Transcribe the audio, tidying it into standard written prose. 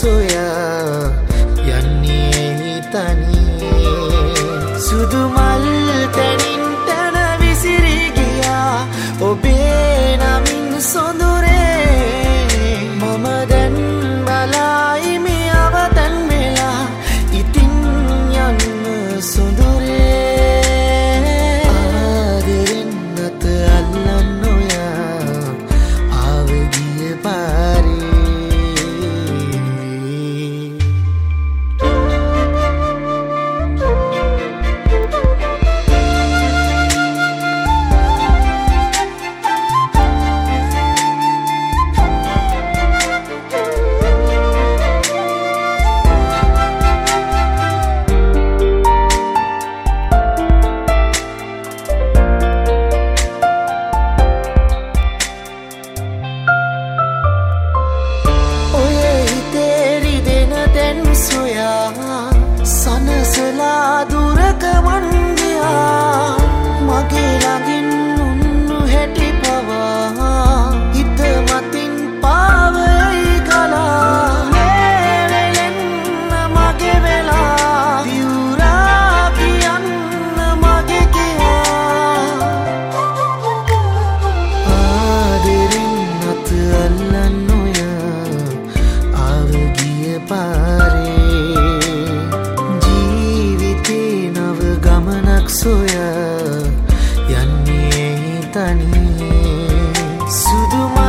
සොයා යන්නේ තනියේ සුදු මල් තනින් තන විසිරි ගියා ඔබේ නමින් සොඳුරේ මම දැන් බලයි මේ අවතන් වෙලා ඉතින් යන්න සොඳුරේ ආදරෙන් නැත අල්ලන්න ඔයා ආව ගිය පාරේ සනසලා දුරක වන්දියා මගේ ළඟින් උන්නු හැටි පවා හිත මතින් පාවයි ගලා මේ වෙලෙන්න මගේ වෙලා දිවුරා කියන්න මගේ කියා ආදරෙන් අත අල්ලන්න ඔයා ආව ගිය පාරේ සොයා යන්නේ තනියේ සුදු